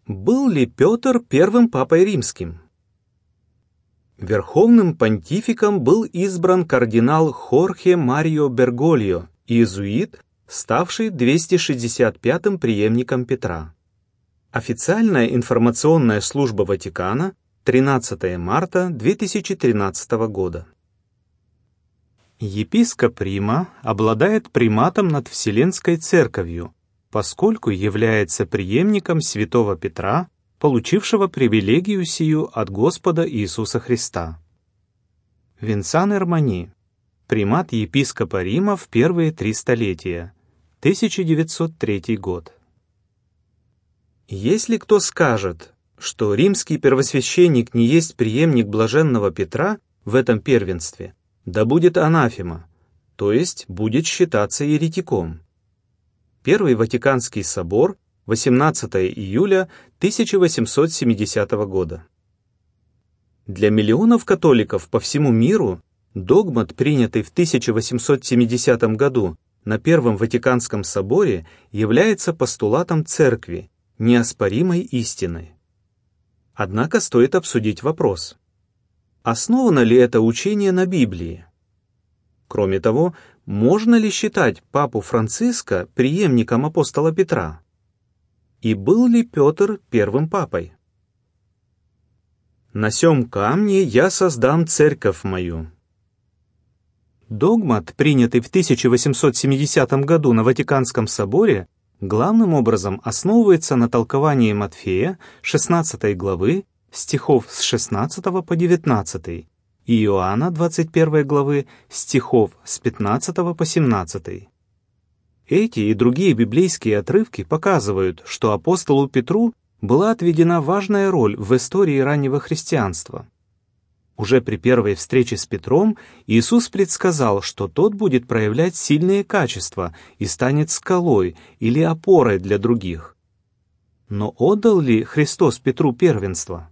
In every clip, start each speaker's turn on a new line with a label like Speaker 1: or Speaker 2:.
Speaker 1: Был ли Петр первым папой римским? Верховным понтификом был избран кардинал Хорхе Марио Бергольо, иезуит, ставший 265-м преемником Петра. Официальная информационная служба Ватикана, 13 марта 2013 года. Епископ Рима обладает приматом над Вселенской Церковью, поскольку является преемником святого Петра, получившего привилегию сию от Господа Иисуса Христа. Винсан Эрмани. Примат епископа Рима в первые 3 столетия. 1903 год. Если кто скажет, что римский первосвященник не есть преемник блаженного Петра в этом первенстве, да будет анафема, то есть будет считаться еретиком. Первый Ватиканский собор, 18 июля 1870 года. Для миллионов католиков по всему миру догмат, принятый в 1870 году на Первом Ватиканском соборе, является постулатом Церкви, неоспоримой истиной. Однако стоит обсудить вопрос: основано ли это учение на Библии? Кроме того, можно ли считать папу Франциска преемником апостола Петра? И был ли Петр первым папой? «На сем камне я создам церковь мою». Догмат, принятый в 1870 году на Ватиканском соборе, главным образом основывается на толковании Матфея, 16 главы, стихов с 16 по 19, и Иоанна, 21 главы, стихов с 15 по 17. Эти и другие библейские отрывки показывают, что апостолу Петру была отведена важная роль в истории раннего христианства. Уже при первой встрече с Петром Иисус предсказал, что тот будет проявлять сильные качества и станет скалой или опорой для других. Но отдал ли Христос Петру первенство?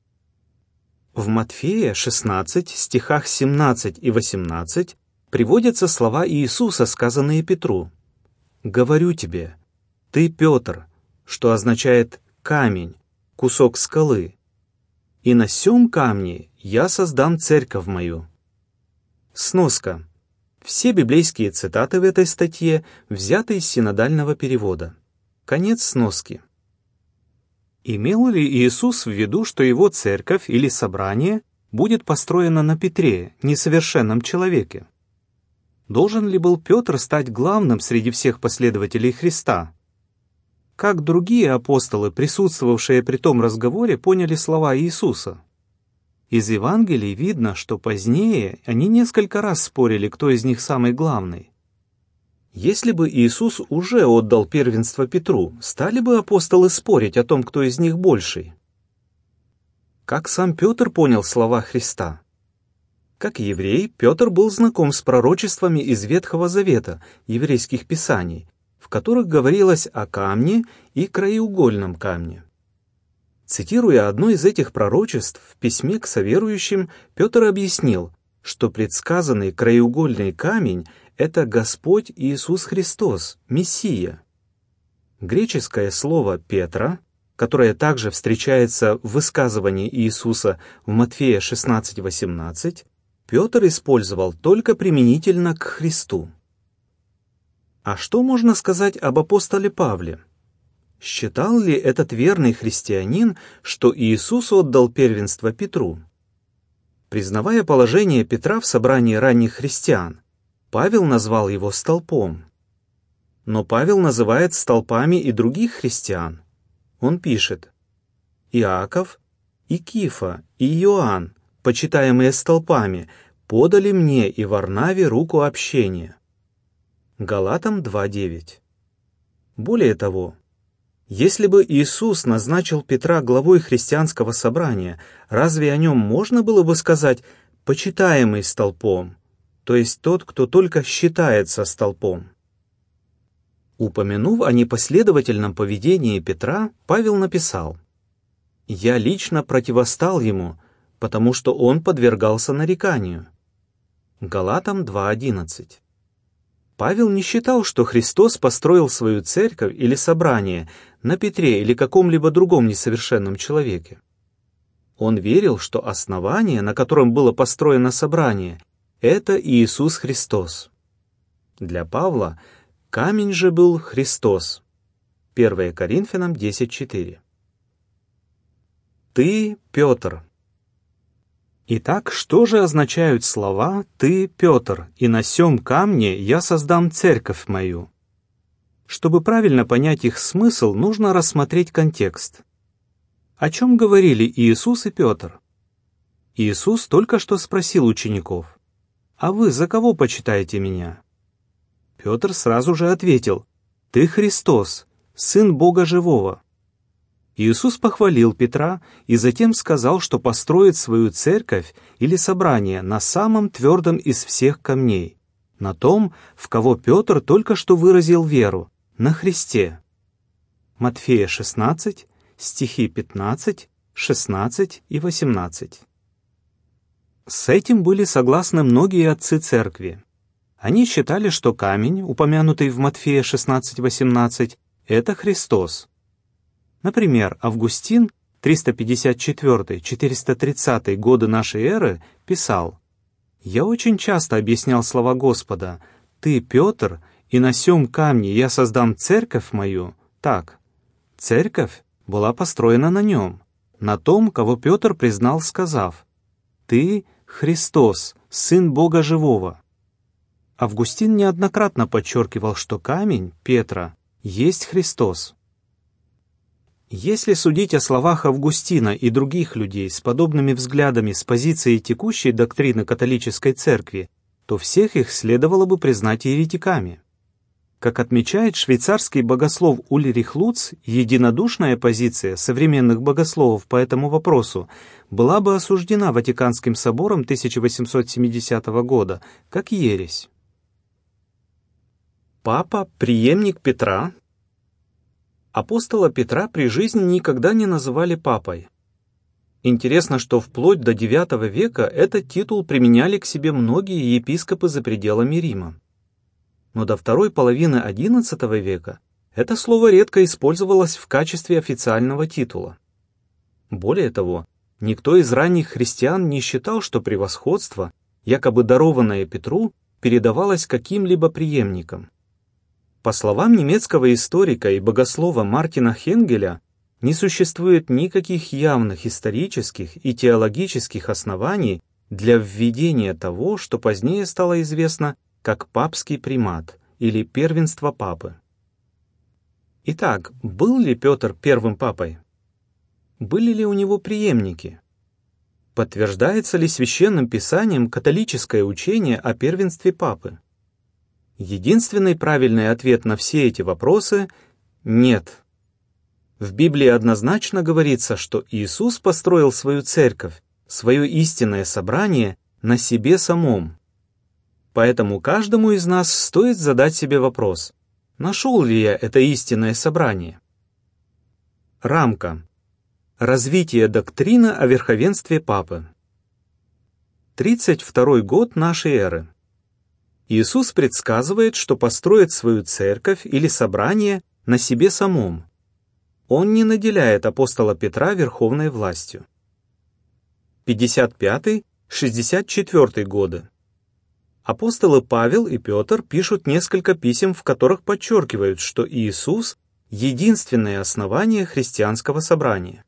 Speaker 1: В Матфея 16, стихах 17 и 18 приводятся слова Иисуса, сказанные Петру: «Говорю тебе, ты Петр», что означает камень, кусок скалы, «и на сем камне я создам церковь мою». Сноска. Все библейские цитаты в этой статье взяты из синодального перевода. Конец сноски. Имел ли Иисус в виду, что его церковь или собрание будет построено на Петре, несовершенном человеке? Должен ли был Петр стать главным среди всех последователей Христа? Как другие апостолы, присутствовавшие при том разговоре, поняли слова Иисуса? Из Евангелий видно, что позднее они несколько раз спорили, кто из них самый главный. Если бы Иисус уже отдал первенство Петру, стали бы апостолы спорить о том, кто из них больший? Как сам Петр понял слова Христа? Как еврей, Петр был знаком с пророчествами из Ветхого Завета, еврейских писаний, в которых говорилось о камне и краеугольном камне. Цитируя одно из этих пророчеств в письме к соверующим, Петр объяснил, что предсказанный краеугольный камень — это Господь Иисус Христос, Мессия. Греческое слово «Петра», которое также встречается в высказывании Иисуса в Матфея 16:18, Петр использовал только применительно к Христу. А что можно сказать об апостоле Павле? Считал ли этот верный христианин, что Иисус отдал первенство Петру? Признавая положение Петра в собрании ранних христиан, Павел назвал его столпом. Но Павел называет столпами и других христиан. Он пишет: «Иаков, и Кифа, и Иоанн, почитаемые столпами, подали мне и Варнаве руку общения». Галатам 2:9. Более того, если бы Иисус назначил Петра главой христианского собрания, разве о нем можно было бы сказать «почитаемый столпом», то есть тот, кто только считается столпом? Упомянув о непоследовательном поведении Петра, Павел написал: «Я лично противостал ему, потому что он подвергался нареканию». Галатам 2:11. Павел не считал, что Христос построил свою церковь или собрание на Петре или каком-либо другом несовершенном человеке. Он верил, что основание, на котором было построено собрание, это Иисус Христос. Для Павла камень же был Христос. 1 Коринфянам 10:4. Ты, Петр. Итак, что же означают слова «Ты, Петр, и на сем камне я создам церковь мою»? Чтобы правильно понять их смысл, нужно рассмотреть контекст. О чем говорили Иисус и Петр? Иисус только что спросил учеников: «А вы за кого почитаете меня?» Петр сразу же ответил: «Ты Христос, Сын Бога Живого». Иисус похвалил Петра и затем сказал, что построит свою церковь или собрание на самом твердом из всех камней, на том, в кого Петр только что выразил веру, на Христе. Матфея 16, стихи 15, 16 и 18. С этим были согласны многие отцы церкви. Они считали, что камень, упомянутый в Матфея 16:18, это Христос. Например, Августин, 354-430 годы нашей эры, писал: «Я очень часто объяснял слова Господа: «Ты, Петр, и на сем камне я создам церковь мою». Так, церковь была построена на нем, на том, кого Петр признал, сказав: «Ты, Христос, Сын Бога Живого». Августин неоднократно подчеркивал, что камень, Петра, есть Христос. Если судить о словах Августина и других людей с подобными взглядами с позиции текущей доктрины католической церкви, то всех их следовало бы признать еретиками. Как отмечает швейцарский богослов Ульрих Луц, единодушная позиция современных богословов по этому вопросу была бы осуждена Ватиканским собором 1870 года как ересь. Папа – преемник Петра. Апостола Петра при жизни никогда не называли папой. Интересно, что вплоть до IX века этот титул применяли к себе многие епископы за пределами Рима. Но до второй половины XI века это слово редко использовалось в качестве официального титула. Более того, никто из ранних христиан не считал, что превосходство, якобы дарованное Петру, передавалось каким-либо преемникам. По словам немецкого историка и богослова Мартина Хенгеля, не существует никаких явных исторических и теологических оснований для введения того, что позднее стало известно как папский примат или первенство папы. Итак, был ли Петр первым папой? Были ли у него преемники? Подтверждается ли священным писанием католическое учение о первенстве папы? Единственный правильный ответ на все эти вопросы – нет. В Библии однозначно говорится, что Иисус построил свою церковь, свое истинное собрание на себе самом. Поэтому каждому из нас стоит задать себе вопрос: нашел ли я это истинное собрание? Рамка. Развитие доктрины о верховенстве Папы. 32 год нашей эры. Иисус предсказывает, что построит свою церковь или собрание на себе самом. Он не наделяет апостола Петра верховной властью. 55-64 годы. Апостолы Павел и Петр пишут несколько писем, в которых подчеркивают, что Иисус – единственное основание христианского собрания.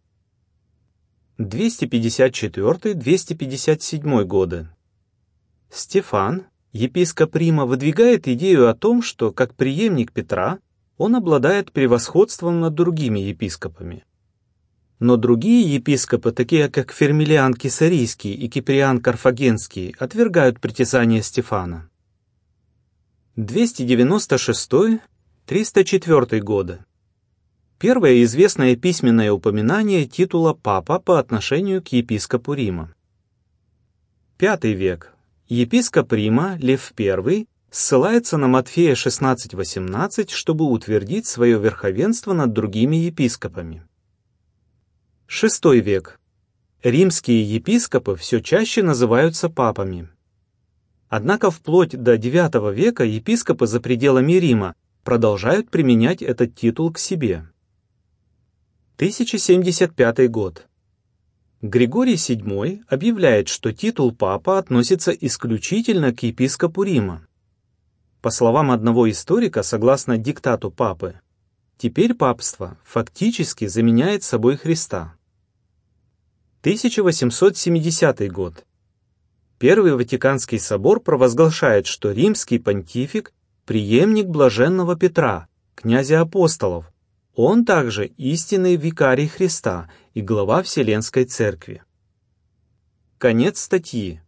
Speaker 1: 254-257 годы. Стефан, епископ Рима, выдвигает идею о том, что, как преемник Петра, он обладает превосходством над другими епископами. Но другие епископы, такие как Фермилиан Кесарийский и Киприан Карфагенский, отвергают притязания Стефана. 296-304 годы. Первое известное письменное упоминание титула «папа» по отношению к епископу Рима. V век. Епископ Рима Лев I ссылается на Матфея 16:18, чтобы утвердить свое верховенство над другими епископами. VI век. Римские епископы все чаще называются папами. Однако вплоть до IX века епископы за пределами Рима продолжают применять этот титул к себе. 1075 год. Григорий VII объявляет, что титул папа относится исключительно к епископу Рима. По словам одного историка, согласно диктату папы, теперь папство фактически заменяет собой Христа. 1870 год. Первый Ватиканский собор провозглашает, что римский понтифик – преемник блаженного Петра, князя апостолов. Он также истинный викарий Христа и глава Вселенской Церкви. Конец статьи.